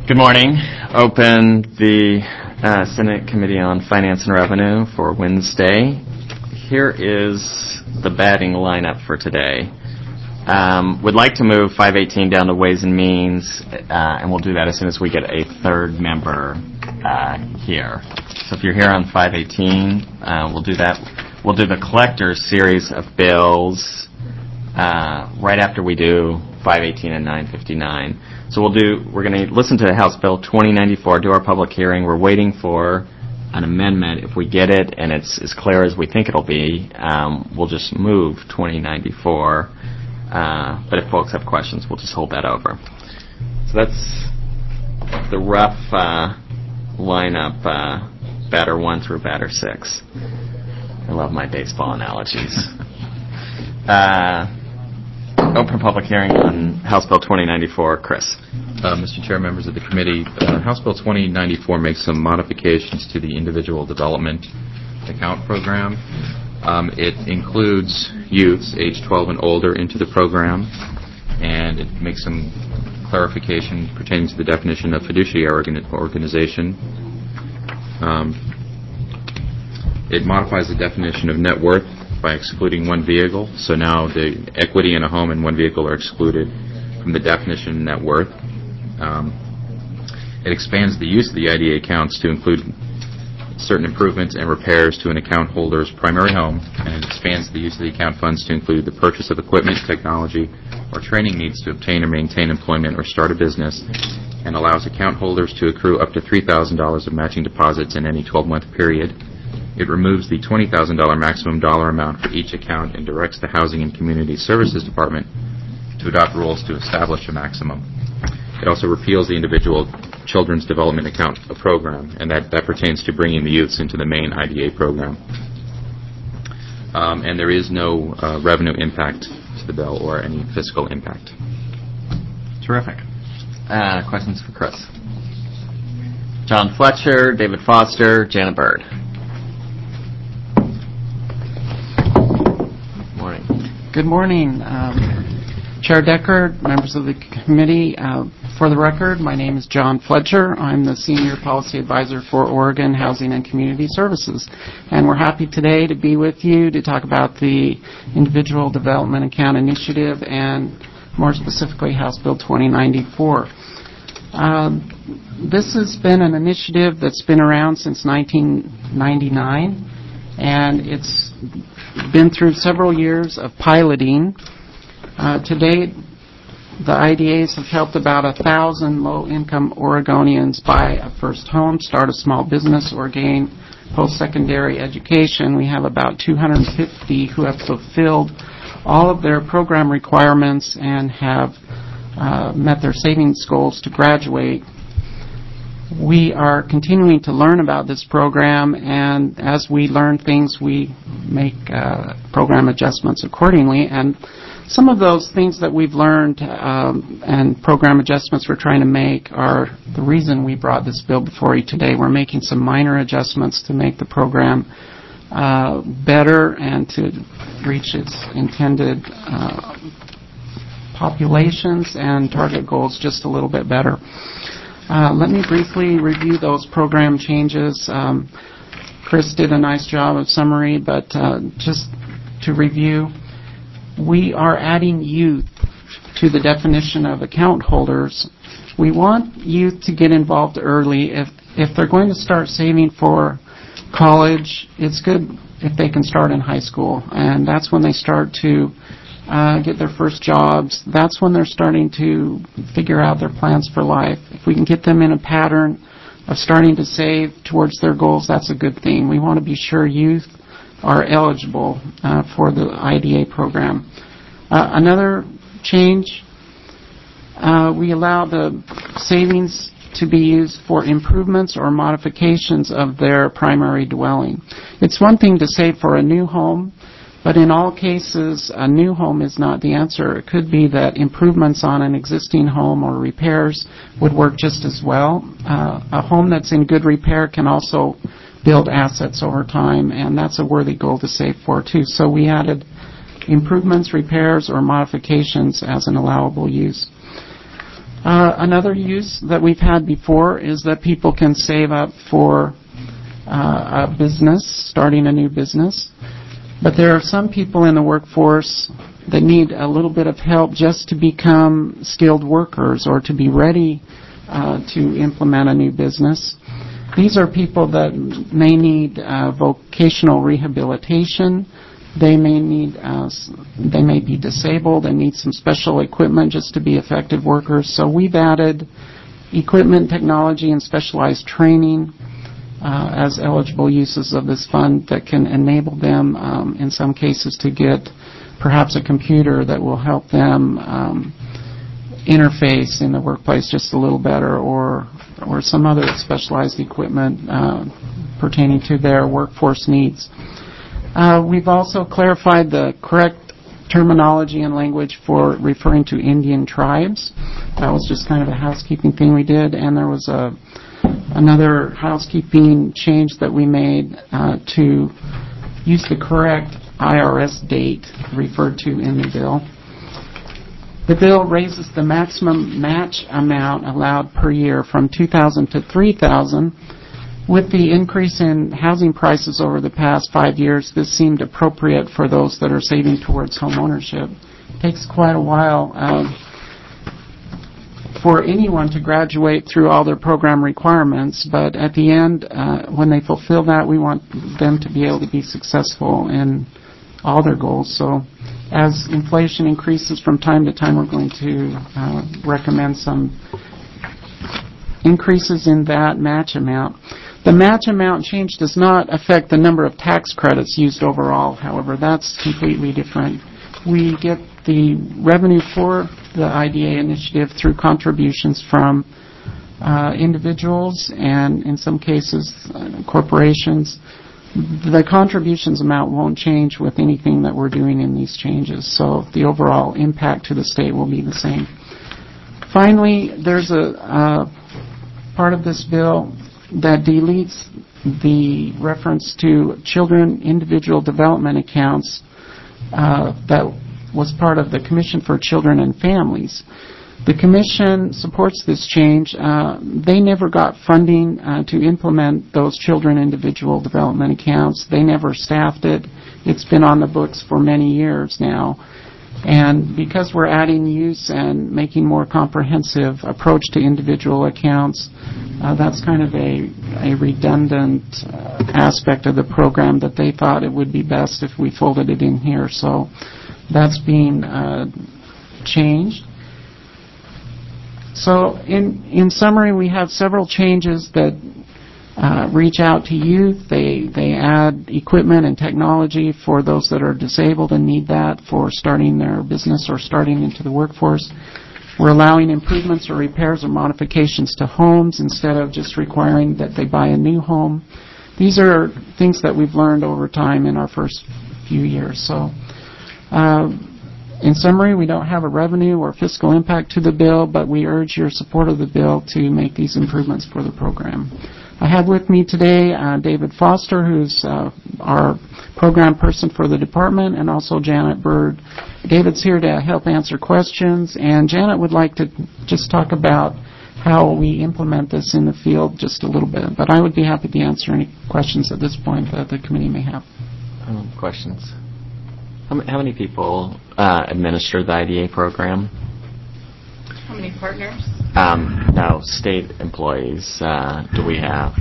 Good morning. Open the Senate Committee on Finance and Revenue for Wednesday. Here is the batting lineup for today. Would like to move 518 down to Ways and Means, and we'll do that as soon as we get a third member here. So if you're here on 518, we'll do that. We'll do the collector's series of bills right after we do 518 and 959. So we're going to listen to House Bill 2094, do our public hearing. We're waiting for an amendment. If we get it and it's as clear as we think it'll be, we'll just move 2094. But if folks have questions, we'll just hold that over. So that's the rough lineup, batter 1 through batter 6. I love my baseball analogies. Open public hearing on House Bill 2094. Chris. Mr. Chair, members of the committee, House Bill 2094 makes some modifications to the Individual Development Account Program. It includes youths age 12 and older into the program, and it makes some clarification pertaining to the definition of fiduciary organization. It modifies the definition of net worth by excluding one vehicle. So now the equity in a home and one vehicle are excluded from the definition of net worth. It expands the use of the IDA accounts to include certain improvements and repairs to an account holder's primary home, and it expands the use of the account funds to include the purchase of equipment, technology, or training needs to obtain or maintain employment or start a business, and allows account holders to accrue up to $3,000 of matching deposits in any 12-month period. It removes the $20,000 maximum dollar amount for each account and directs the Housing and Community Services Department to adopt rules to establish a maximum. It also repeals the Individual Children's Development Account Program, and that pertains to bringing the youths into the main IDA program. And there is no revenue impact to the bill or any fiscal impact. Terrific. Questions for Chris? John Fletcher, David Foster, Janet Bird. Good morning, Chair Decker, members of the committee. For the record, my name is John Fletcher. I'm the Senior Policy Advisor for Oregon Housing and Community Services. And we're happy today to be with you to talk about the Individual Development Account Initiative and more specifically House Bill 2094. This has been an initiative that's been around since 1999, and it's been through several years of piloting. To date, the IDAs have helped about 1,000 low-income Oregonians buy a first home, start a small business, or gain post-secondary education. We have about 250 who have fulfilled all of their program requirements and have met their savings goals to graduate. We are continuing to learn about this program, and as we learn things, we make program adjustments accordingly. And some of those things that we've learned and program adjustments we're trying to make are the reason we brought this bill before you today. We're making some minor adjustments to make the program better and to reach its intended populations and target goals just a little bit better. Let me briefly review those program changes. Chris did a nice job of summary, but just to review, we are adding youth to the definition of account holders. We want youth to get involved early. If they're going to start saving for college, it's good if they can start in high school, and that's when they start to get their first jobs. That's when they're starting to figure out their plans for life. If we can get them in a pattern of starting to save towards their goals, that's a good thing. We want to be sure youth are eligible for the IDA program. Another change, we allow the savings to be used for improvements or modifications of their primary dwelling. It's one thing to save for a new home, but in all cases, a new home is not the answer. It could be that improvements on an existing home or repairs would work just as well. A home that's in good repair can also build assets over time, and that's a worthy goal to save for, too. So we added improvements, repairs, or modifications as an allowable use. Another use that we've had before is that people can save up for a business, starting a new business. But there are some people in the workforce that need a little bit of help just to become skilled workers or to be ready to implement a new business. These are people that may need vocational rehabilitation. They may be disabled and need some special equipment just to be effective workers. So we've added equipment, technology, and specialized training as eligible uses of this fund that can enable them, in some cases, to get perhaps a computer that will help them interface in the workplace just a little better, or some other specialized equipment pertaining to their workforce needs. We've also clarified the correct terminology and language for referring to Indian tribes. That was just kind of a housekeeping thing we did, and there was another housekeeping change that we made to use the correct IRS date referred to in the bill. The bill raises the maximum match amount allowed per year from $2,000 to $3,000. With the increase in housing prices over the past 5 years, this seemed appropriate for those that are saving towards home ownership. It takes quite a while for anyone to graduate through all their program requirements, but at the end, when they fulfill that, we want them to be able to be successful in all their goals. So as inflation increases from time to time, we're going to recommend some increases in that match amount. The match amount change does not affect the number of tax credits used overall. However, that's completely different. We get the revenue for the IDA initiative through contributions from individuals and, in some cases, corporations. The contributions amount won't change with anything that we're doing in these changes, so the overall impact to the state will be the same. Finally, there's a part of this bill that deletes the reference to children individual development accounts that was part of the Commission for Children and Families. The Commission supports this change. They never got funding to implement those children individual development accounts. They never staffed it. It's been on the books for many years now. And because we're adding use and making more comprehensive approach to individual accounts, that's kind of a redundant aspect of the program that they thought it would be best if we folded it in here. So that's being changed. So in summary, we have several changes that reach out to youth. They add equipment and technology for those that are disabled and need that for starting their business or starting into the workforce. We're allowing improvements or repairs or modifications to homes instead of just requiring that they buy a new home. These are things that we've learned over time in our first few years. So in summary, we don't have a revenue or fiscal impact to the bill, but we urge your support of the bill to make these improvements for the program. I have with me today David Foster, who's our program person for the department, and also Janet Bird. David's here to help answer questions, and Janet would like to just talk about how we implement this in the field just a little bit. But I would be happy to answer any questions at this point that the committee may have. Questions? How many people administer the IDA program? How many partners? No, state employees. Do we have?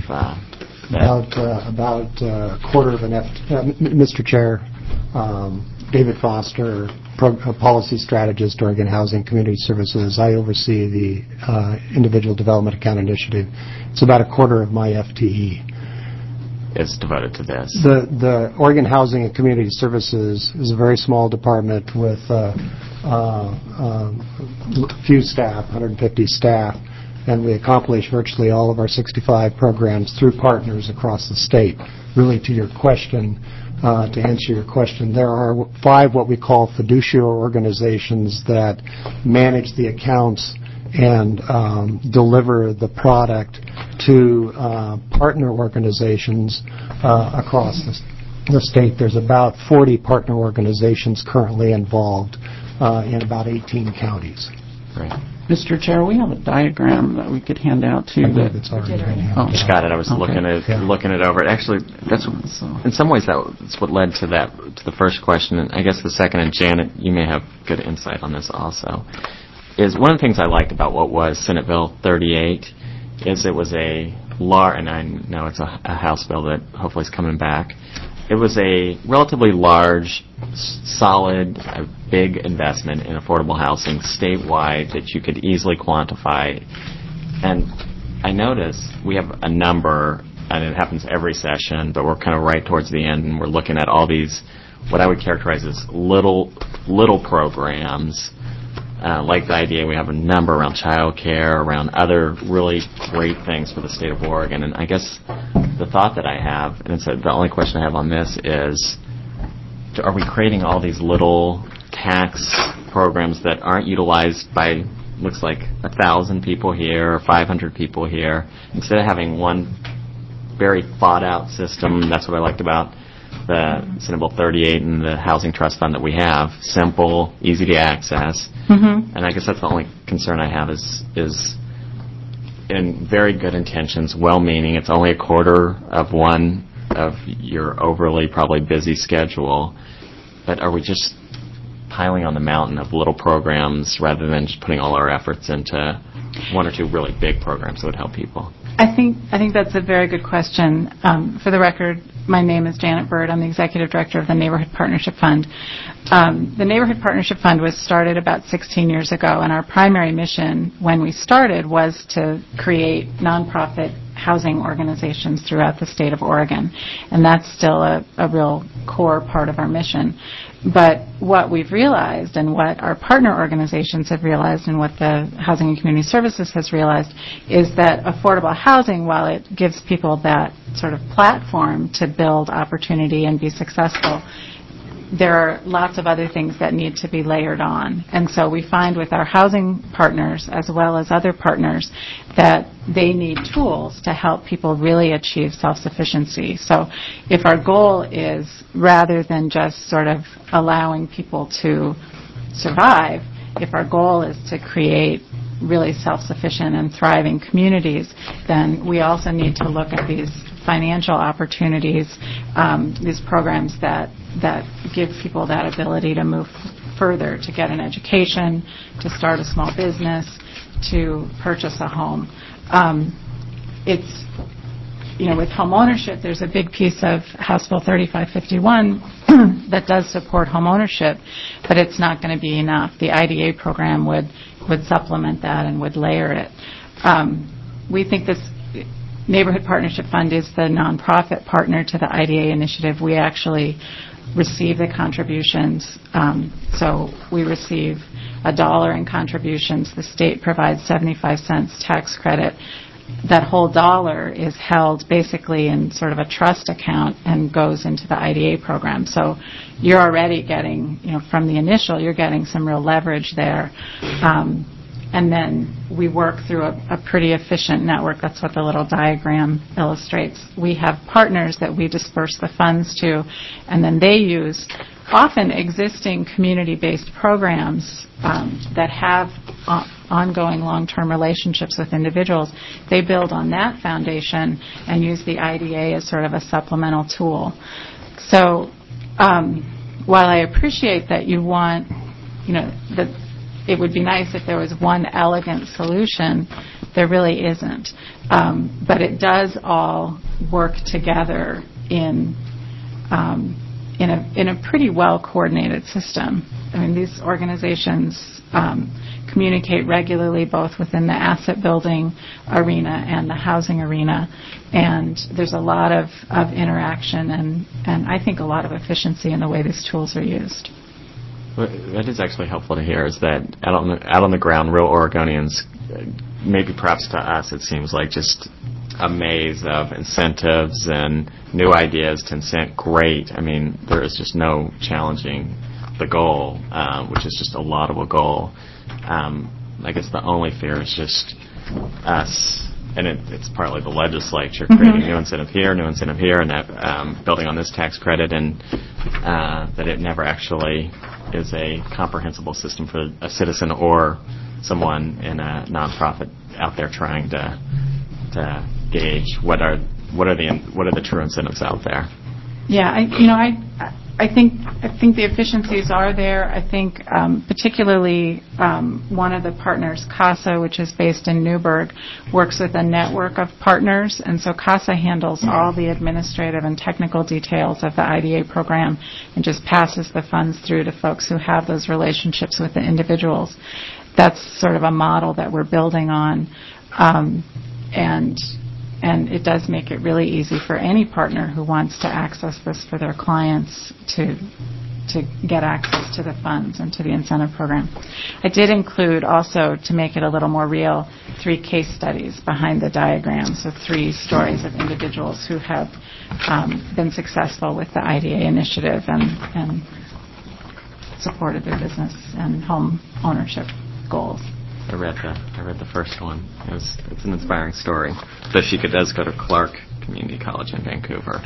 About a quarter of an Mr. Chair, David Foster, policy strategist, Oregon Housing Community Services. I oversee the Individual Development Account Initiative. It's about a quarter of my FTE. Is devoted to this. The Oregon Housing and Community Services is a very small department with few staff, 150 staff, and we accomplish virtually all of our 65 programs through partners across the state. Really, to your question, to answer your question, there are 5 what we call fiduciary organizations that manage the accounts and deliver the product to partner organizations across the state. There's about 40 partner organizations currently involved in about 18 counties. Great. Mr. Chair, we have a diagram that we could hand out to I you. believe it's already been handed. Just got it. I was Okay. looking it over. Actually, that's in some ways that's what led to the first question, and I guess the second. And Janet, you may have good insight on this also. Is one of the things I liked about what was Senate Bill 38 is it was a large, and I know it's a House bill that hopefully is coming back. It was a relatively large, solid, big investment in affordable housing statewide that you could easily quantify. And I notice we have a number, and it happens every session, but we're kind of right towards the end, and we're looking at all these, what I would characterize as little programs. Like the idea, we have a number around child care, around other really great things for the state of Oregon. And I guess the thought that I have, and it's the only question I have on this is, are we creating all these little tax programs that aren't utilized by, looks like 1,000 people here or 500 people here, instead of having one very thought out system? That's what I liked about the Senate Bill 38 and the Housing Trust Fund that we have. Simple, easy to access. Mm-hmm. And I guess that's the only concern I have is in very good intentions, well-meaning. It's only a quarter of one of your overly probably busy schedule. But are we just piling on the mountain of little programs rather than just putting all our efforts into one or two really big programs that would help people? I think that's a very good question. For the record, my name is Janet Bird. I'm the Executive Director of the Neighborhood Partnership Fund. The Neighborhood Partnership Fund was started about 16 years ago, and our primary mission when we started was to create nonprofit housing organizations throughout the state of Oregon. And that's still a real core part of our mission. But what we've realized and what our partner organizations have realized and what the Housing and Community Services has realized is that affordable housing, while it gives people that sort of platform to build opportunity and be successful, there are lots of other things that need to be layered on. And so we find with our housing partners as well as other partners that they need tools to help people really achieve self-sufficiency. So if our goal is, rather than just sort of allowing people to survive, if our goal is to create really self-sufficient and thriving communities, then we also need to look at these financial opportunities, these programs that give people that ability to move further, to get an education, to start a small business, to purchase a home. It's, with home ownership, there's a big piece of House Bill 3551 that does support home ownership, but it's not going to be enough. The IDA program would supplement that and would layer it. We think this Neighborhood Partnership Fund is the nonprofit partner to the IDA initiative. We actually receive the contributions. So we receive $1 in contributions. The state provides 75 cents tax credit. That whole dollar is held basically in sort of a trust account and goes into the IDA program. So you're already getting, from the initial, you're getting some real leverage there. And then we work through a pretty efficient network. That's what the little diagram illustrates. We have partners that we disperse the funds to, and then they use often existing community-based programs that have ongoing long-term relationships with individuals. They build on that foundation and use the IDA as sort of a supplemental tool. So while I appreciate that you want, that it would be nice if there was one elegant solution, there really isn't. But it does all work together in a pretty well-coordinated system. I mean, these organizations communicate regularly both within the asset building arena and the housing arena, and there's a lot of interaction and I think a lot of efficiency in the way these tools are used. What that is actually helpful to hear is that out on the ground, real Oregonians, maybe perhaps to us it seems like just a maze of incentives and new ideas to incent. Great. I mean, there is just no challenging the goal, which is just a laudable goal. I guess the only fear is just us, and it's partly the legislature creating new incentive here, and that, building on this tax credit, and that it never actually is a comprehensible system for a citizen or someone in a nonprofit out there trying to gauge what are the true incentives out there. Yeah, I think the efficiencies are there. I think particularly one of the partners, CASA, which is based in Newburgh, works with a network of partners, and so CASA handles all the administrative and technical details of the IDA program and just passes the funds through to folks who have those relationships with the individuals. That's sort of a model that we're building on, and it does make it really easy for any partner who wants to access this for their clients to get access to the funds and to the incentive program. I did include also, to make it a little more real, 3 case studies behind the diagram, so 3 stories of individuals who have been successful with the IDA initiative and supported their business and home ownership goals. I read the first one. It's an inspiring story. So she does go to Clark Community College in Vancouver.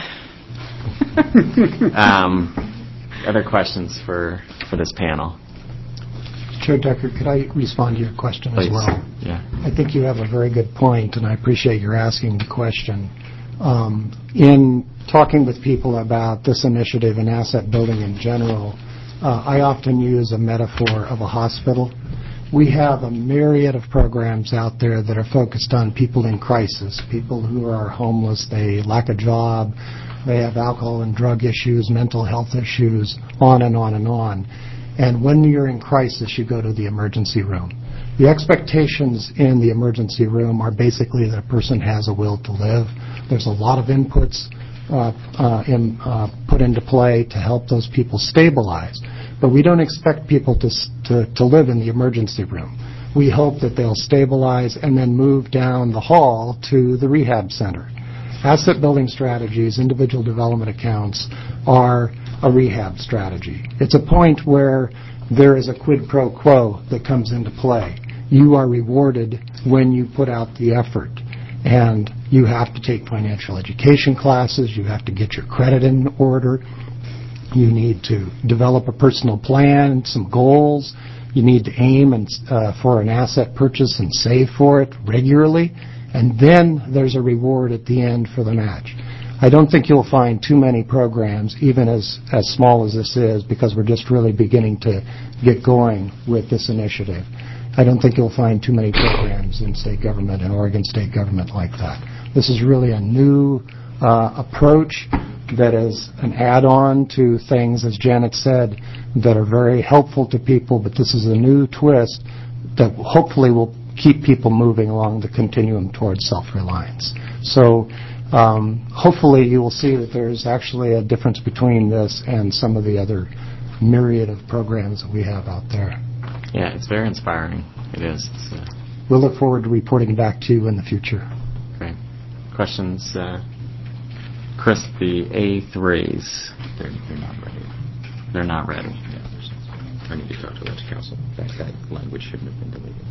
Other questions for this panel? Chair Decker, could I respond to your question Please. as well? Yeah. I think you have a very good point, and I appreciate your asking the question. In talking with people about this initiative and asset building in general, I often use a metaphor of a hospital. We have a myriad of programs out there that are focused on people in crisis, people who are homeless, they lack a job, they have alcohol and drug issues, mental health issues, on and on and on. And when you're in crisis, you go to the emergency room. The expectations in the emergency room are basically that a person has a will to live. There's a lot of inputs put into play to help those people stabilize. But we don't expect people to live in the emergency room. We hope that they'll stabilize and then move down the hall to the rehab center. Asset building strategies, individual development accounts, are a rehab strategy. It's a point where there is a quid pro quo that comes into play. You are rewarded when you put out the effort. And you have to take financial education classes. You have to get your credit in order. You need to develop a personal plan, some goals. You need to aim for an asset purchase and save for it regularly. And then there's a reward at the end for the match. I don't think you'll find too many programs, even as small as this is, because we're just really beginning to get going with this initiative. I don't think you'll find too many programs in state government and Oregon state government like that. This is really a new approach that is an add-on to things, as Janet said, that are very helpful to people, but this is a new twist that hopefully will keep people moving along the continuum towards self-reliance. So hopefully you will see that there's actually a difference between this and some of the other myriad of programs that we have out there. Yeah, it's very inspiring. It is. We'll look forward to reporting back to you in the future. Great. Questions? Chris, the A3s. They're not ready. They're not ready. Yeah, I need to talk to the council. That language shouldn't have been deleted.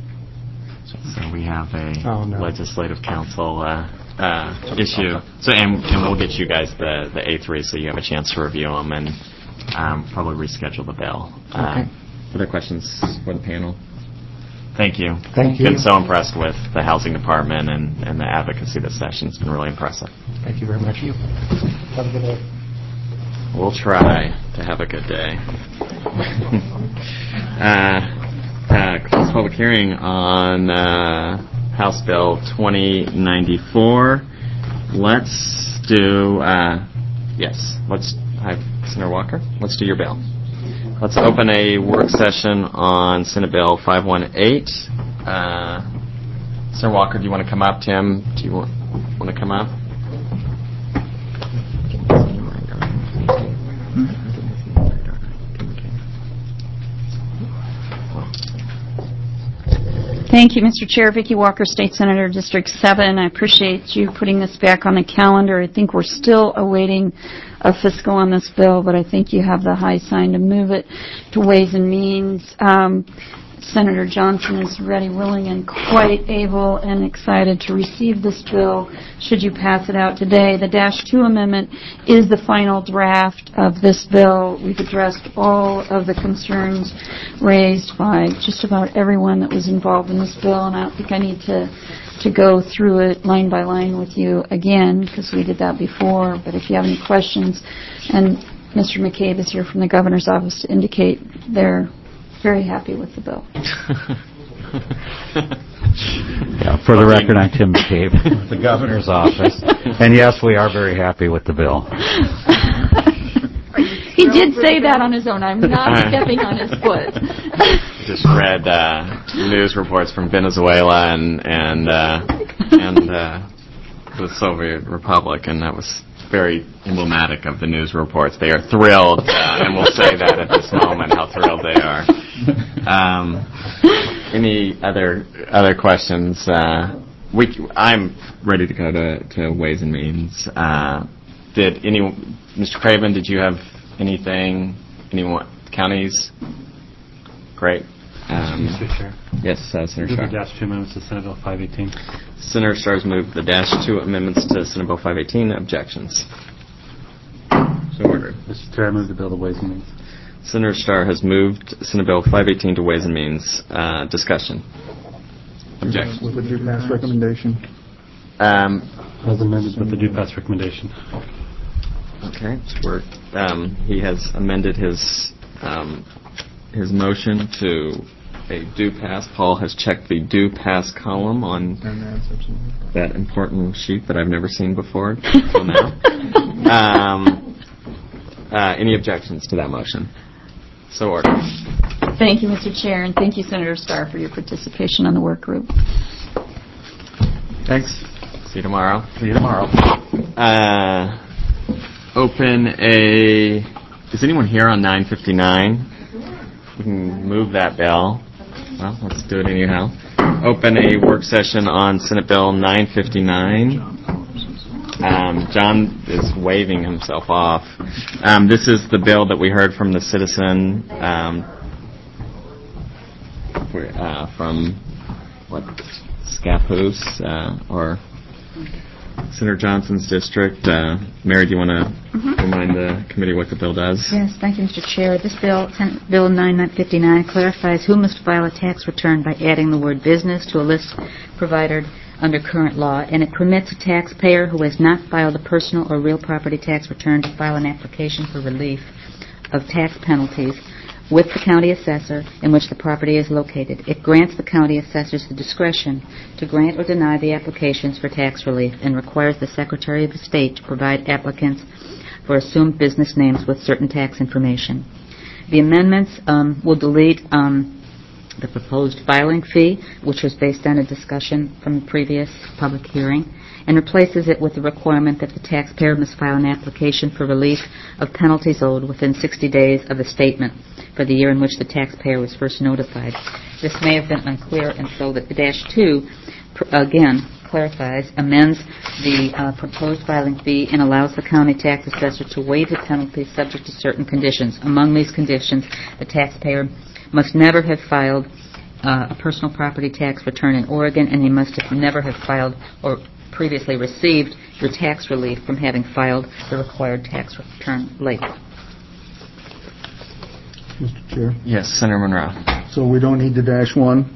So we have a no. legislative council issue. So and we'll get you guys the A3 so you have a chance to review them and probably reschedule the bill. Okay. Other questions for the panel? Thank you. Thank you. Been so impressed with the housing department and the advocacy this session. It's been really impressive. Thank you very much. Have a good day. We'll try to have a good day. Close public hearing on House Bill 2094. Let's do, Senator Walker, let's do your bill. Let's open a work session on Senate Bill 518. Senator Walker, do you want to come up? Tim, do you want to come up? Thank you, Mr. Chair. Vicki Walker, State Senator, District 7. I appreciate you putting this back on the calendar. I think we're still awaiting a fiscal on this bill, but I think you have the high sign to move it to Ways and Means. Senator Johnson is ready, willing, and quite able and excited to receive this bill should you pass it out today. The Dash 2 amendment is the final draft of this bill. We've addressed all of the concerns raised by just about everyone that was involved in this bill, and I don't think I need to go through it line by line with you again, because we did that before. But if you have any questions, and Mr. McCabe is here from the governor's office to indicate they're very happy with the bill. Yeah, for the record, I'm Tim McCabe, the governor's office. And yes, we are very happy with the bill. He did say that on his own. I'm not stepping on his foot. Just read news reports from Venezuela and the Soviet Republic, and that was very emblematic of the news reports. They are thrilled, and we'll say that at this moment, how thrilled they are. Any other questions? I'm ready to go to Ways and Means. Mr. Craven, did you have anything? Anyone? Counties? Great. Mr. Chair. Yes, Senator Move Starr. the Dash 2 amendments to Senate Bill 518. Senator Starr's moved the Dash 2 amendments to Senate Bill 518. Objections? So ordered. Mr. Chair, I move the bill to Ways and Means. Senator Starr has moved Senate Bill 518 to Ways and Means. Discussion. Objections? With the due pass recommendation. As amended with the due pass recommendation. Okay. He has amended his motion to a due pass. Paul has checked the due pass column on that important sheet that I've never seen before until now. Any objections to that motion? So ordered. Thank you, Mr. Chair, and thank you, Senator Starr, for your participation on the work group. Thanks. See you tomorrow. See you tomorrow. Is anyone here on 959? We can move that bill. Well, let's do it anyhow. Open a work session on Senate Bill 959. John is waving himself off. This is the bill that we heard from the citizen from Scappoose or Senator Johnson's district. Mary, do you want to remind the committee what the bill does? Yes, thank you, Mr. Chair. This bill, Senate Bill 959, clarifies who must file a tax return by adding the word business to a list provided under current law, and it permits a taxpayer who has not filed a personal or real property tax return to file an application for relief of tax penalties with the county assessor in which the property is located. It grants the county assessors the discretion to grant or deny the applications for tax relief and requires the Secretary of the State to provide applicants for assumed business names with certain tax information. The amendments will delete the proposed filing fee, which was based on a discussion from the previous public hearing, and replaces it with the requirement that the taxpayer must file an application for relief of penalties owed within 60 days of the statement for the year in which the taxpayer was first notified. This may have been unclear, and so that the Dash 2, again, clarifies, amends the proposed filing fee and allows the county tax assessor to waive the penalty subject to certain conditions. Among these conditions, the taxpayer must never have filed a personal property tax return in Oregon, and he must have never have filed or previously received your tax relief from having filed the required tax return late. Mr. Chair. Yes, Senator Monroe. So we don't need the Dash 1?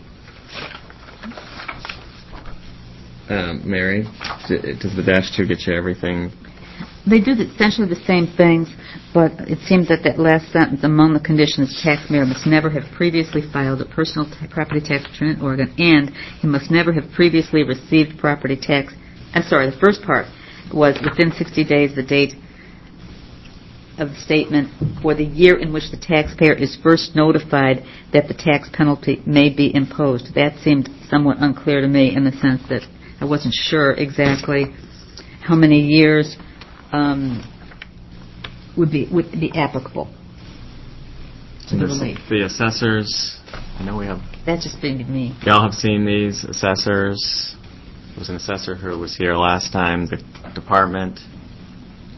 Mary, does the Dash 2 get you everything? They do essentially the same things, but it seems that that last sentence, among the conditions, the taxpayer must never have previously filed a personal property tax return in Oregon, and he must never have previously received property tax. I'm sorry, the first part was within 60 days the date of the statement for the year in which the taxpayer is first notified that the tax penalty may be imposed. That seemed somewhat unclear to me in the sense that I wasn't sure exactly how many years would be applicable to the relief. The assessors, I know we have... That's just been me. Y'all have seen these assessors. There was an assessor who was here last time, the department.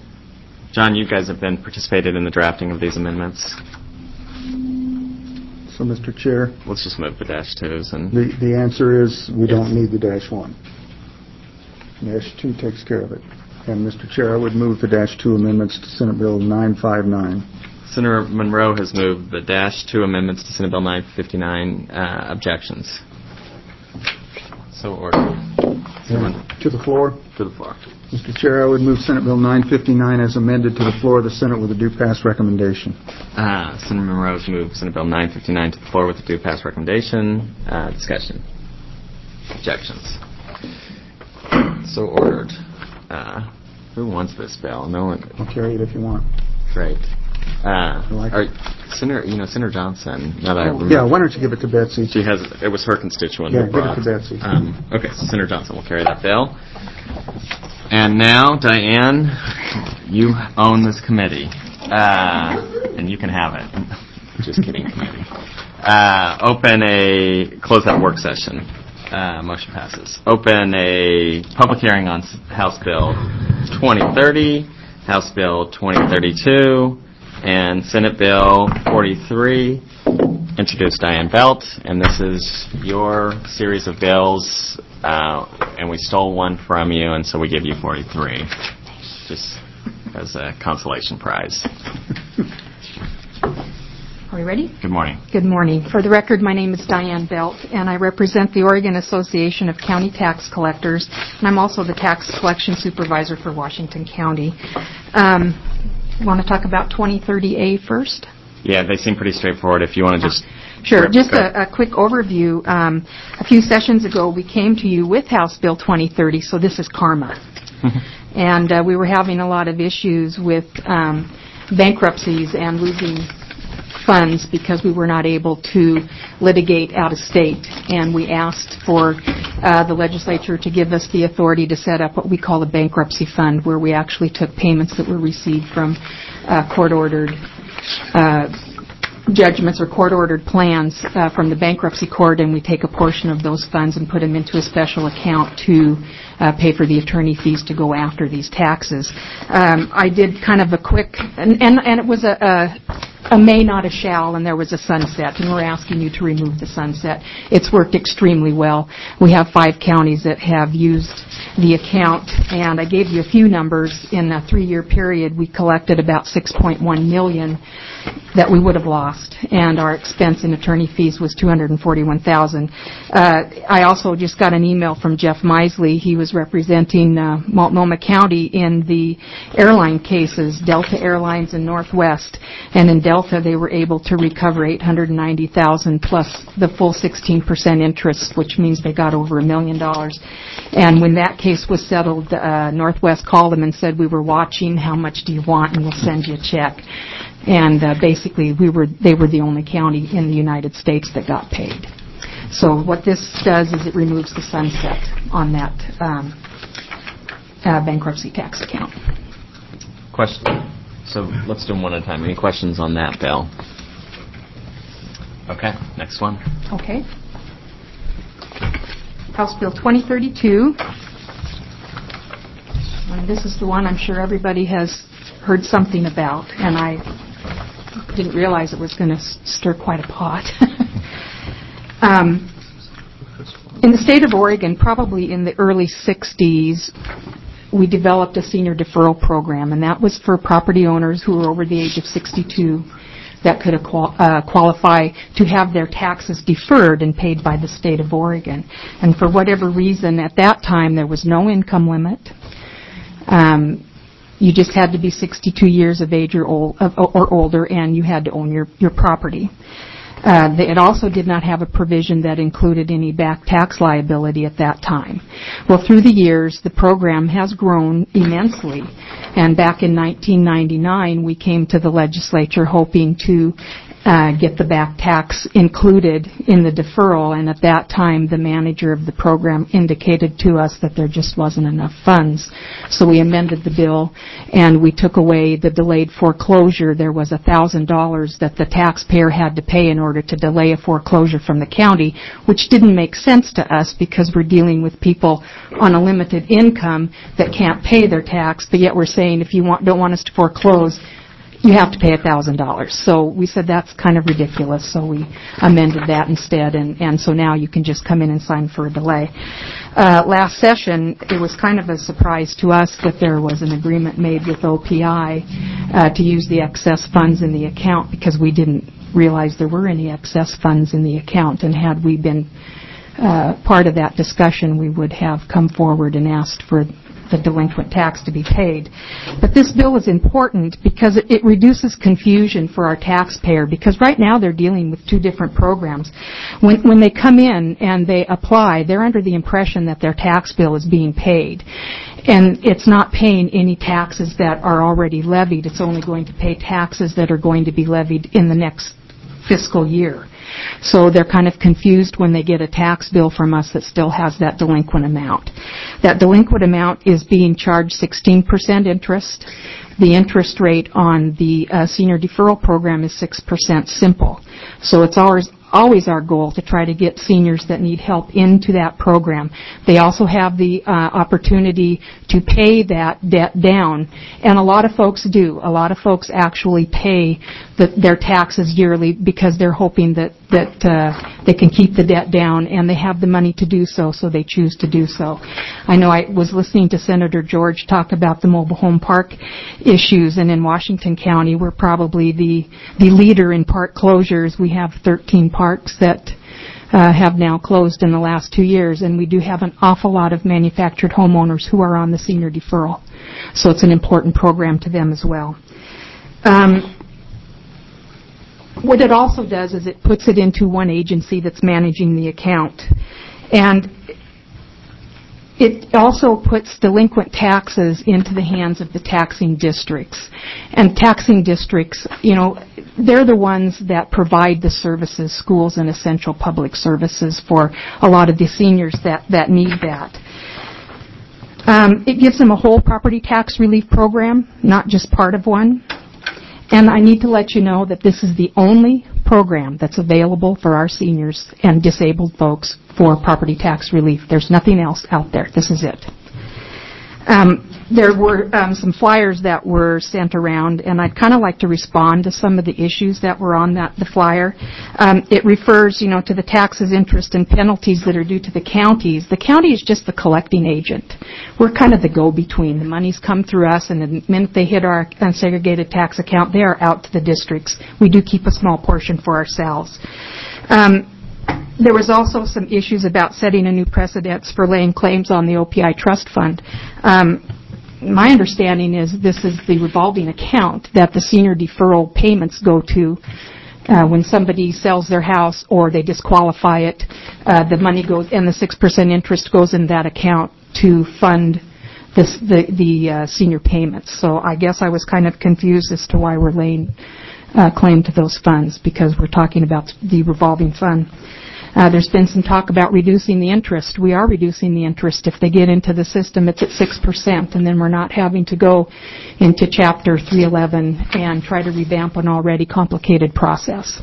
John, you guys have been participated in the drafting of these amendments. So, Mr. Chair, Let's just move the dash twos and... the answer is we don't need the dash one. Dash two takes care of it. And, Mr. Chair, I would move the dash two amendments to Senate Bill 959. Senator Monroe has moved the dash two amendments to Senate Bill 959. Objections? So ordered. To the floor. To the floor. Mr. Chair, I would move Senate Bill 959 as amended to the floor of the Senate with a due pass recommendation. Senator Monroe's moved Senate Bill 959 to the floor with a due pass recommendation. Discussion. Objections? So ordered. Who wants this bill? No one. I'll carry it if you want. Great. Like Senator Johnson. Now that I remember, yeah, why don't you give it to Betsy? it was her constituent. Yeah, who brought. give it to Betsy. Okay, so Senator Johnson will carry that bill. And now, Diane, you own this committee, and you can have it. Just kidding, committee. Close that work session. Motion passes. Open a public hearing on House Bill 2030, House Bill 2032, and Senate Bill 43. Introduced Diane Belt, and this is your series of bills, and we stole one from you, and so we give you 43, just as a consolation prize. Are we ready? Good morning. Good morning. For the record, my name is Diane Belt, and I represent the Oregon Association of County Tax Collectors, and I'm also the tax collection supervisor for Washington County. Want to talk about 2030A first? Yeah, they seem pretty straightforward. If you want to just... Sure. Just a quick overview. A few sessions ago, we came to you with House Bill 2030, so this is karma. And we were having a lot of issues with bankruptcies and losing funds because we were not able to litigate out of state. And we asked for the legislature to give us the authority to set up what we call a bankruptcy fund, where we actually took payments that were received from court-ordered judgments or court-ordered plans from the bankruptcy court, and we take a portion of those funds and put them into a special account to pay for the attorney fees to go after these taxes. I did kind of a quick, and it was a may, not a shall, and there was a sunset, and we're asking you to remove the sunset. It's worked extremely well. We have 5 counties that have used the account, and I gave you a few numbers. In a 3-year period, we collected about $6.1 million that we would have lost, and our expense in attorney fees was $241,000. I also just got an email from Jeff Misley. He was representing Multnomah County in the airline cases, Delta Airlines and Northwest, and in Delta they were able to recover $890,000 plus the full 16% interest, which means they got over $1 million. And when that case was settled, Northwest called them and said, "We were watching. How much do you want? And we'll send you a check." And basically, they were the only county in the United States that got paid. So what this does is it removes the sunset on that bankruptcy tax account. Question. So let's do them one at a time. Any questions on that bill? Okay, next one. Okay. House Bill 2032. And this is the one I'm sure everybody has heard something about, and I didn't realize it was going to stir quite a pot. In the state of Oregon, probably in the early 60s, we developed a senior deferral program, and that was for property owners who were over the age of 62 that could qualify to have their taxes deferred and paid by the state of Oregon. And for whatever reason, at that time, there was no income limit. You just had to be 62 years of age or older, and you had to own your property. It also did not have a provision that included any back tax liability at that time. Well, through the years, the program has grown immensely, and back in 1999, we came to the legislature hoping to get the back tax included in the deferral, and at that time the manager of the program indicated to us that there just wasn't enough funds. So we amended the bill and we took away the delayed foreclosure. There was $1,000 that the taxpayer had to pay in order to delay a foreclosure from the county, which didn't make sense to us because we're dealing with people on a limited income that can't pay their tax, but yet we're saying if you don't want us to foreclose, you have to pay $1,000. So we said that's kind of ridiculous, so we amended that instead, and so now you can just come in and sign for a delay. Last session, it was kind of a surprise to us that there was an agreement made with OPI to use the excess funds in the account, because we didn't realize there were any excess funds in the account, and had we been part of that discussion, we would have come forward and asked for the delinquent tax to be paid. But this bill is important because it reduces confusion for our taxpayer, because right now they're dealing with two different programs. When they come in and they apply, they're under the impression that their tax bill is being paid. And it's not paying any taxes that are already levied. It's only going to pay taxes that are going to be levied in the next fiscal year. So they're kind of confused when they get a tax bill from us that still has that delinquent amount. That delinquent amount is being charged 16% interest. The interest rate on the senior deferral program is 6% simple. So it's always our goal to try to get seniors that need help into that program. They also have the opportunity to pay that debt down, and a lot of folks do. A lot of folks actually pay their taxes yearly because they're hoping that they can keep the debt down, and they have the money to do so, so they choose to do so. I know I was listening to Senator George talk about the mobile home park issues, and in Washington County, we're probably the leader in park closures. We have 13 parks that have now closed in the last 2 years, and we do have an awful lot of manufactured homeowners who are on the senior deferral. So it's an important program to them as well. What it also does is it puts it into one agency that's managing the account. And it also puts delinquent taxes into the hands of the taxing districts. And taxing districts, they're the ones that provide the services, schools and essential public services for a lot of the seniors that need that. It gives them a whole property tax relief program, not just part of one. And I need to let you know that this is the only program that's available for our seniors and disabled folks for property tax relief. There's nothing else out there. This is it. There were some flyers that were sent around, and I'd kind of like to respond to some of the issues that were on the flyer. It refers, to the taxes, interest, and penalties that are due to the counties. The county is just the collecting agent. We're kind of the go-between. The money's come through us, and the minute they hit our unsegregated tax account, they are out to the districts. We do keep a small portion for ourselves. There was also some issues about setting a new precedence for laying claims on the OPI trust fund. My understanding is this is the revolving account that the senior deferral payments go to when somebody sells their house or they disqualify it. The money goes, and the 6% interest goes in that account to fund the senior payments. So I guess I was kind of confused as to why we're laying claim to those funds, because we're talking about the revolving fund. There's been some talk about reducing the interest. We are reducing the interest. If they get into the system, it's at 6%, and then we're not having to go into Chapter 311 and try to revamp an already complicated process.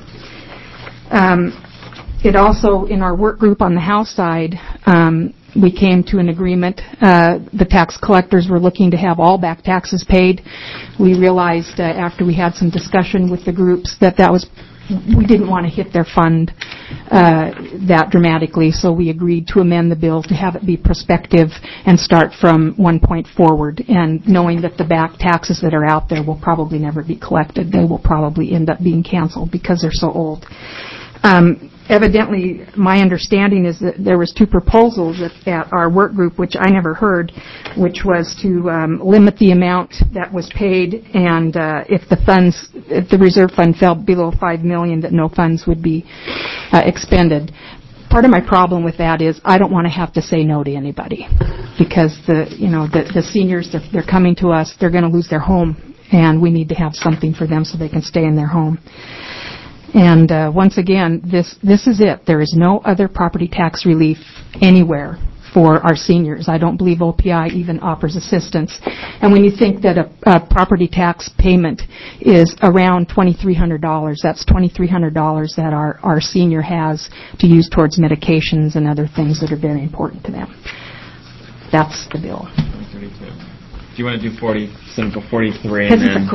It also, in our work group on the House side, we came to an agreement. The tax collectors were looking to have all back taxes paid. We realized after we had some discussion with the groups that we didn't want to hit their fund that dramatically, so we agreed to amend the bill to have it be prospective and start from one point forward, and knowing that the back taxes that are out there will probably never be collected. They will probably end up being canceled because they're so old. Evidently, my understanding is that there was two proposals at our work group, which I never heard, which was to limit the amount that was paid, and if the reserve fund fell below $5 million, that no funds would be expended. Part of my problem with that is I don't want to have to say no to anybody, because the seniors, they're coming to us, they're going to lose their home, and we need to have something for them so they can stay in their home. And once again, this is it. There is no other property tax relief anywhere for our seniors. I don't believe OPI even offers assistance. And when you think that a property tax payment is around $2,300, that's $2,300 that our senior has to use towards medications and other things that are very important to them. That's the bill. 32. Do you want to do 43? Because it's a quickie.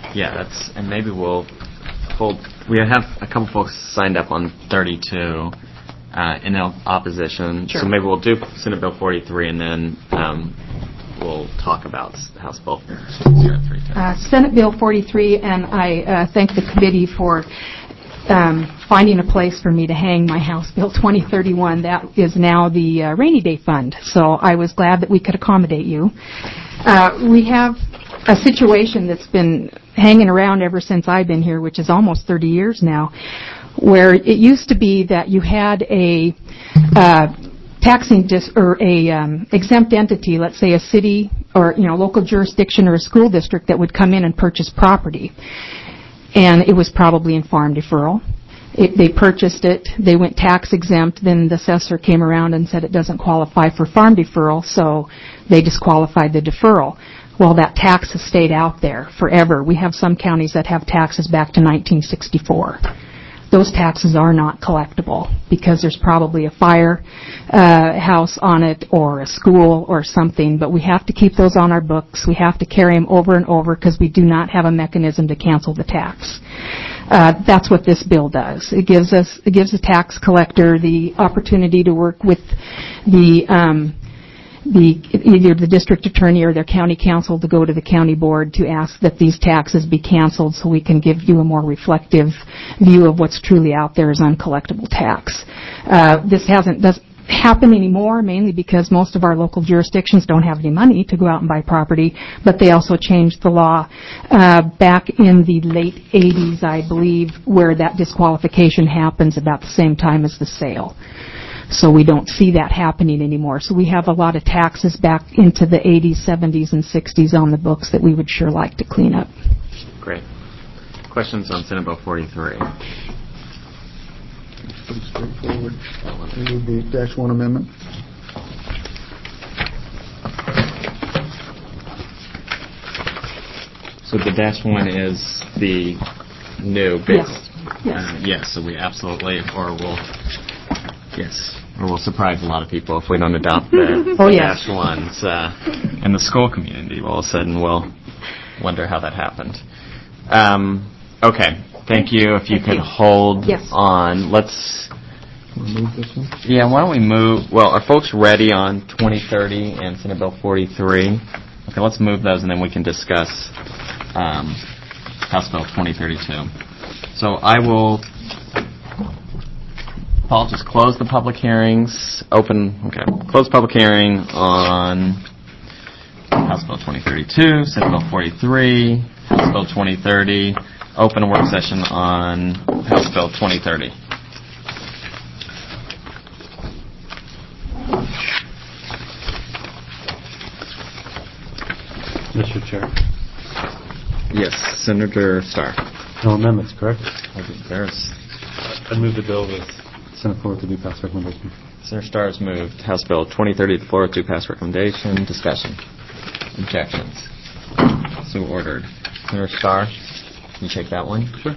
Yeah, and maybe we'll hold. We have a couple folks signed up on 32 in opposition. Sure. So maybe we'll do Senate Bill 43, and then we'll talk about House Bill 0310. Senate Bill 43, and I thank the committee for finding a place for me to hang my House Bill 2031. That is now the rainy day fund. So I was glad that we could accommodate you. We have a situation that's been hanging around ever since I've been here, which is almost 30 years now, where it used to be that you had a exempt entity, let's say a city or local jurisdiction or a school district that would come in and purchase property, and it was probably in farm deferral. They purchased it, they went tax exempt, then the assessor came around and said it doesn't qualify for farm deferral, so they disqualified the deferral. Well, that tax has stayed out there forever. We have some counties that have taxes back to 1964. Those taxes are not collectible because there's probably a fire house on it or a school or something, but we have to keep those on our books. We have to carry them over and over because we do not have a mechanism to cancel the tax. That's what this bill does. It gives the tax collector the opportunity to work with either the district attorney or their county council to go to the county board to ask that these taxes be canceled so we can give you a more reflective view of what's truly out there as uncollectible tax. This doesn't happen anymore, mainly because most of our local jurisdictions don't have any money to go out and buy property, but they also changed the law back in the late 80s, I believe, where that disqualification happens about the same time as the sale. So we don't see that happening anymore. So we have a lot of taxes back into the 80s, 70s, and 60s on the books that we would sure like to clean up. Great. Questions on Senate Bill 43? Pretty straightforward. It would be -1 amendment. So the -1 is the new base. Yes. Yes, so we absolutely, or we'll surprise a lot of people if we don't adopt the -1s in the school community. All of a sudden, we'll wonder how that happened. Okay, thank you. If you could hold on, let's. Move this one? Yeah, why don't we move? Well, are folks ready on 2030 and Senate Bill 43? Okay, let's move those, and then we can discuss House Bill 2032. So I will. Paul, just close the public hearings. Close public hearing on House Bill 2032, Senate Bill 43, House Bill 2030. Open a work session on House Bill 2030. Mr. Chair. Yes, Senator Starr. No amendments, correct? I move the bill with Senate floor to do pass recommendation. Senator Starr has moved House Bill 2030 to the floor to pass recommendation. Discussion. Objections. So ordered. Senator Starr, can you take that one? Sure.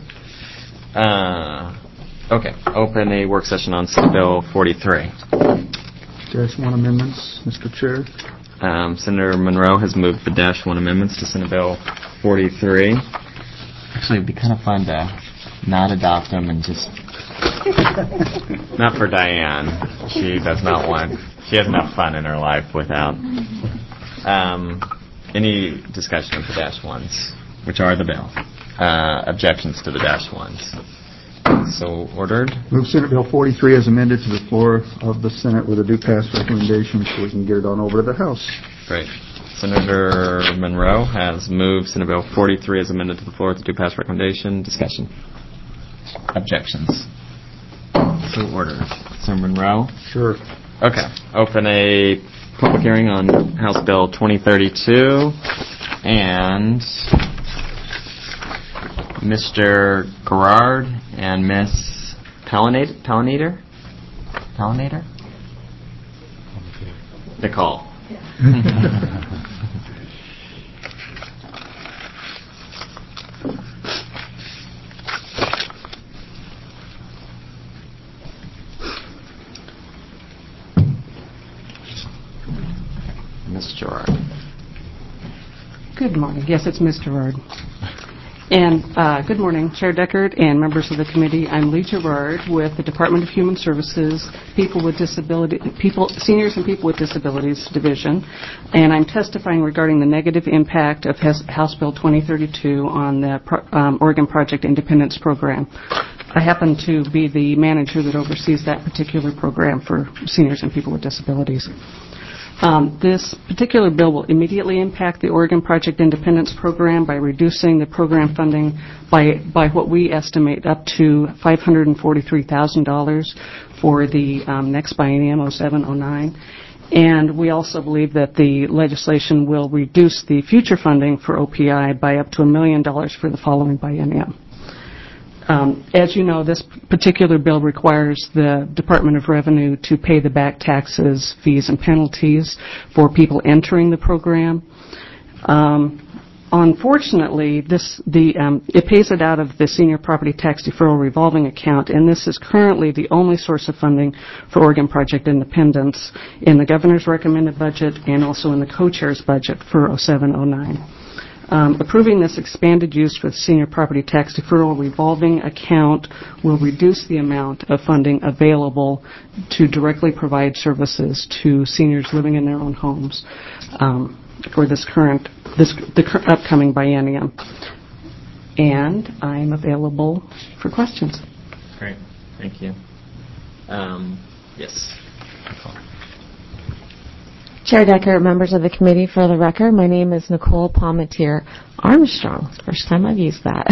Okay. Open a work session on Senate Bill 43. -1 amendments, Mr. Chair. Senator Monroe has moved the -1 amendments to Senate Bill 43. Actually, it'd be kind of fun to not adopt them and just... Not for Diane. She does not want... She has enough fun in her life without... Any discussion of the -1s, which are the bill? Objections to the -1s? So ordered. Move Senate Bill 43 as amended to the floor of the Senate with a due pass recommendation so we can get it on over to the House. Great. Senator Monroe has moved Senate Bill 43 as amended to the floor with a due pass recommendation. Discussion. Objections. So ordered. Senator Monroe? Sure. Okay. Open a public hearing on House Bill 2032 and Mr. Gerard and Miss Pallinator? Nicole. Good morning. Yes, it's Ms. Gerard. And good morning, Chair Deckard and members of the committee. I'm Lee Gerard with the Department of Human Services, Seniors and People with Disabilities Division, and I'm testifying regarding the negative impact of House Bill 2032 on the Oregon Project Independence Program. I happen to be the manager that oversees that particular program for seniors and people with disabilities. This particular bill will immediately impact the Oregon Project Independence Program by reducing the program funding by what we estimate up to $543,000 for the next biennium, 07-09. And we also believe that the legislation will reduce the future funding for OPI by up to $1 million for the following biennium. As you know, this particular bill requires the Department of Revenue to pay the back taxes, fees, and penalties for people entering the program. Unfortunately, it pays it out of the Senior Property Tax Deferral Revolving Account, and this is currently the only source of funding for Oregon Project Independence in the Governor's recommended budget and also in the co-chair's budget for 07-09. Approving this expanded use for the Senior Property Tax Deferral Revolving Account will reduce the amount of funding available to directly provide services to seniors living in their own homes for the upcoming biennium. And I'm available for questions. Great. Thank you. Yes. Chair Decker, members of the committee, for the record, my name is Nicole Palmetier Armstrong. First time I've used that.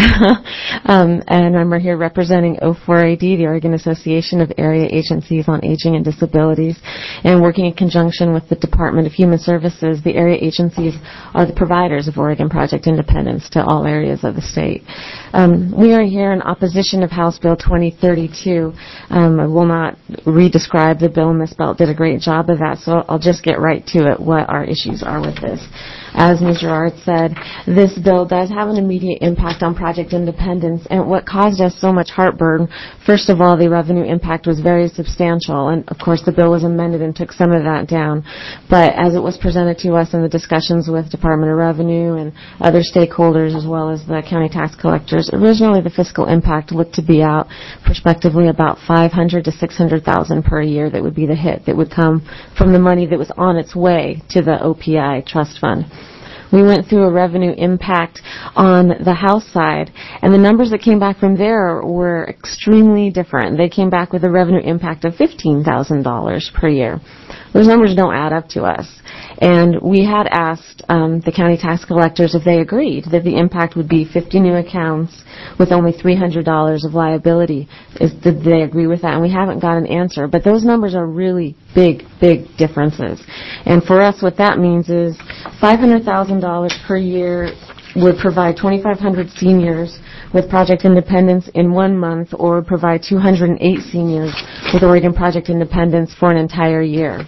And I'm here representing O4AD, the Oregon Association of Area Agencies on Aging and Disabilities, and working in conjunction with the Department of Human Services. The area agencies are the providers of Oregon Project Independence to all areas of the state. We are here in opposition of House Bill 2032. I will not re-describe the bill. Ms. Belt did a great job of that, so I'll just get right to it, what our issues are with this. As Ms. Gerard said, this bill does have an immediate impact on Project Independence, and what caused us so much heartburn, first of all, the revenue impact was very substantial, and of course the bill was amended and took some of that down. But as it was presented to us in the discussions with Department of Revenue and other stakeholders as well as the county tax collectors, originally the fiscal impact looked to be out prospectively about $500,000 to $600,000 per year that would be the hit that would come from the money that was on its way to the OPI trust fund. We went through a revenue impact on the House side, and the numbers that came back from there were extremely different. They came back with a revenue impact of $15,000 per year. Those numbers don't add up to us. And we had asked the county tax collectors if they agreed that the impact would be 50 new accounts with only $300 of liability. Did they agree with that? And we haven't got an answer. But those numbers are really big, big differences. And for us, what that means is $500,000 per year would provide 2,500 seniors with Project Independence in 1 month, or would provide 208 seniors with Oregon Project Independence for an entire year.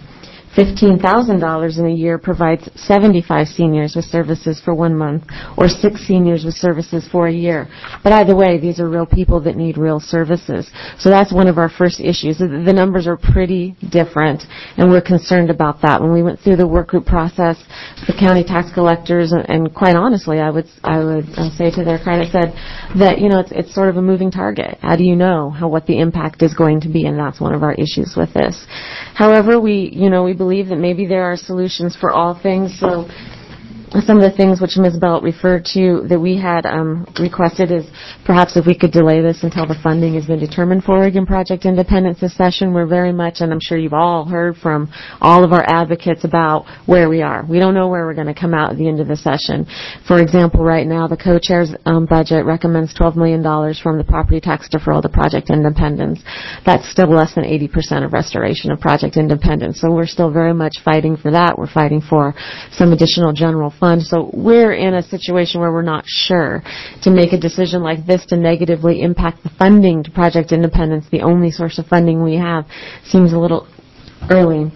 $15,000 in a year provides 75 seniors with services for 1 month, or 6 seniors with services for a year. But either way, these are real people that need real services. So that's one of our first issues. The numbers are pretty different, and we're concerned about that. When we went through the work group process, the county tax collectors, and quite honestly, I would say to their credit, said that it's sort of a moving target. How do you know what the impact is going to be? And that's one of our issues with this. However, we believe that maybe there are solutions for all things. So some of the things which Ms. Belt referred to that we had requested is perhaps if we could delay this until the funding has been determined for Oregon Project Independence this session. We're very much, and I'm sure you've all heard from all of our advocates about where we are. We don't know where we're going to come out at the end of the session. For example, right now the co-chair's budget recommends $12 million from the property tax deferral to Project Independence. That's still less than 80% of restoration of Project Independence. So we're still very much fighting for that. We're fighting for some additional general fund. So we're in a situation where we're not sure to make a decision like this to negatively impact the funding to Project Independence, the only source of funding we have, seems a little early.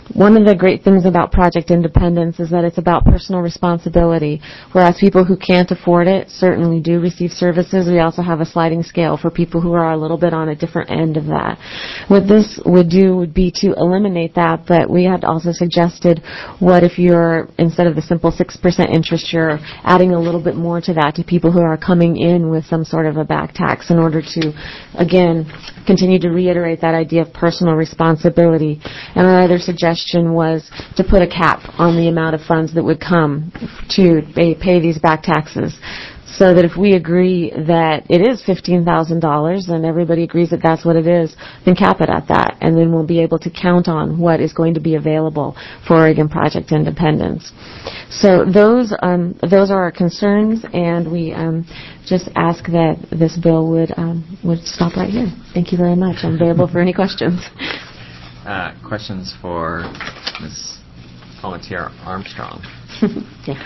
one of the great things about Project Independence is that it's about personal responsibility. Whereas people who can't afford it certainly do receive services, we also have a sliding scale for people who are a little bit on a different end of that. What this would do would be to eliminate that, but we had also suggested, what if you're, instead of the simple 6% interest, you're adding a little bit more to that to people who are coming in with some sort of a back tax, in order to, again, continue to reiterate that idea of personal responsibility. And our other suggestion was to put a cap on the amount of funds that would come to pay these back taxes, so that if we agree that it is $15,000 and everybody agrees that that's what it is, then cap it at that, and then we'll be able to count on what is going to be available for Oregon Project Independence. So those are our concerns, and we just ask that this bill would stop right here. Thank you very much. I'm available for any questions. Questions for Ms. Palmetier Armstrong? Yeah.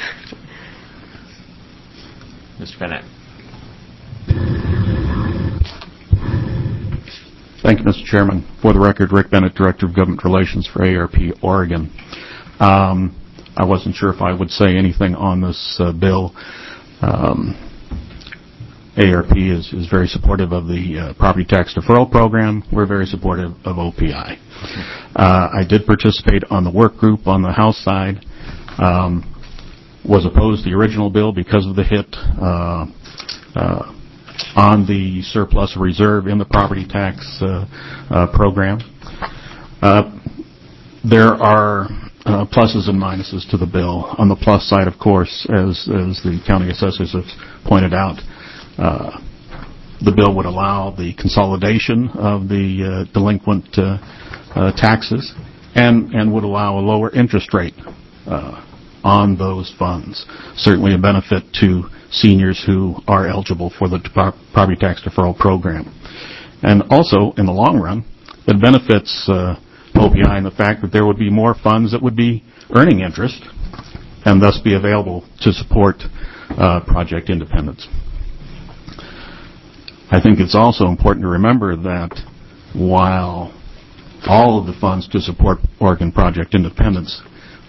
Mr. Bennett. Thank you, Mr. Chairman. For the record, Rick Bennett, Director of Government Relations for ARP Oregon. I wasn't sure if I would say anything on this bill. ARP is very supportive of the property tax deferral program. We're very supportive of OPI. I did participate on the work group on the House side. Was opposed to the original bill because of the hit on the surplus reserve in the property tax program. There are pluses and minuses to the bill. On the plus side, of course, as the county assessors have pointed out, the bill would allow the consolidation of the delinquent taxes and would allow a lower interest rate on those funds. Certainly a benefit to seniors who are eligible for the property tax deferral program. And also, in the long run, it benefits OPI in the fact that there would be more funds that would be earning interest and thus be available to support Project Independence. I think it's also important to remember that while all of the funds to support Oregon Project Independence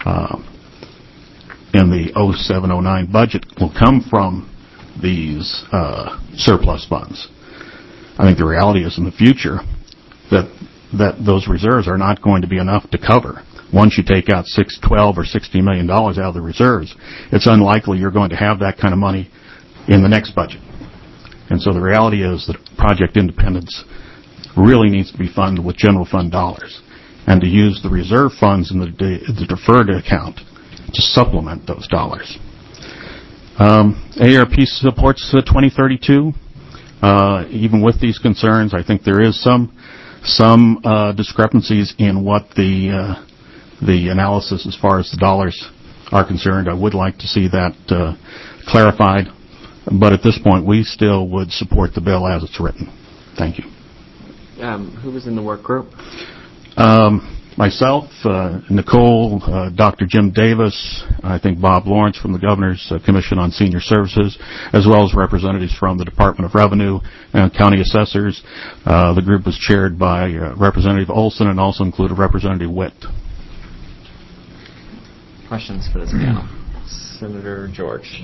in the 07-09 budget will come from these surplus funds, I think the reality is in the future that those reserves are not going to be enough to cover. Once you take out $12 or $60 million out of the reserves, it's unlikely you're going to have that kind of money in the next budget. And so the reality is that Project Independence really needs to be funded with general fund dollars, and to use the reserve funds in the deferred account to supplement those dollars. ARP supports 2032. Even with these concerns, I think there is some discrepancies in what the analysis as far as the dollars are concerned. I would like to see that clarified. But at this point, we still would support the bill as it's written. Thank you. Who was in the work group? Myself, Nicole, Dr. Jim Davis, I think Bob Lawrence from the Governor's Commission on Senior Services, as well as representatives from the Department of Revenue and county assessors. The group was chaired by Representative Olson and also included Representative Witt. Questions for this panel? Senator George.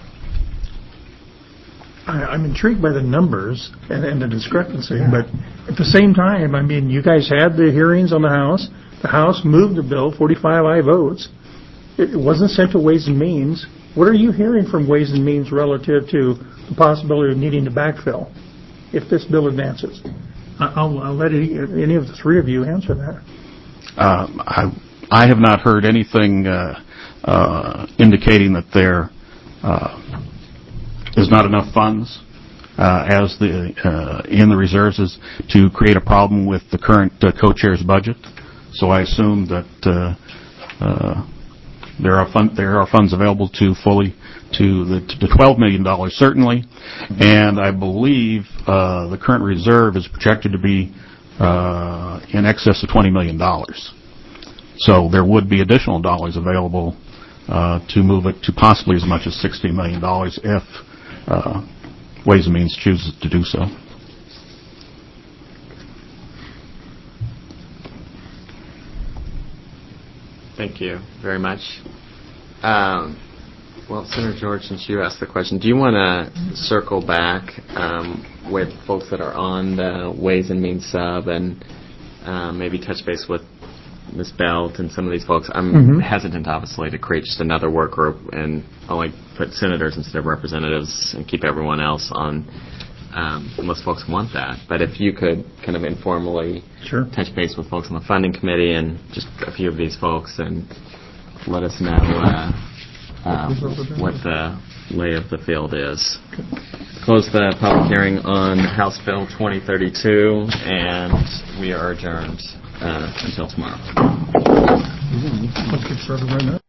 I'm intrigued by the numbers and the discrepancy, but at the same time, I mean, you guys had the hearings on the House. The House moved the bill, 45 aye votes. It wasn't sent to Ways and Means. What are you hearing from Ways and Means relative to the possibility of needing to backfill if this bill advances? I'll let any of the three of you answer that. I have not heard anything indicating that there is not enough funds in the reserves to create a problem with the current co-chair's budget. So I assume that there are funds available to the $12 million certainly, and I believe the current reserve is projected to be in excess of $20 million. So there would be additional dollars available to move it to possibly as much as $60 million if Ways and Means chooses to do so. Thank you very much. Well, Senator George, since you asked the question, do you want to circle back with folks that are on the Ways and Means sub and maybe touch base with Ms. Belt and some of these folks? I'm hesitant, obviously, to create just another work group and only put senators instead of representatives and keep everyone else on, unless folks want that. But if you could kind of informally touch base with folks on the funding committee and just a few of these folks and let us know what the lay of the field is. Close the public hearing on House Bill 2032, and we are adjourned until tomorrow. Let's get started right now.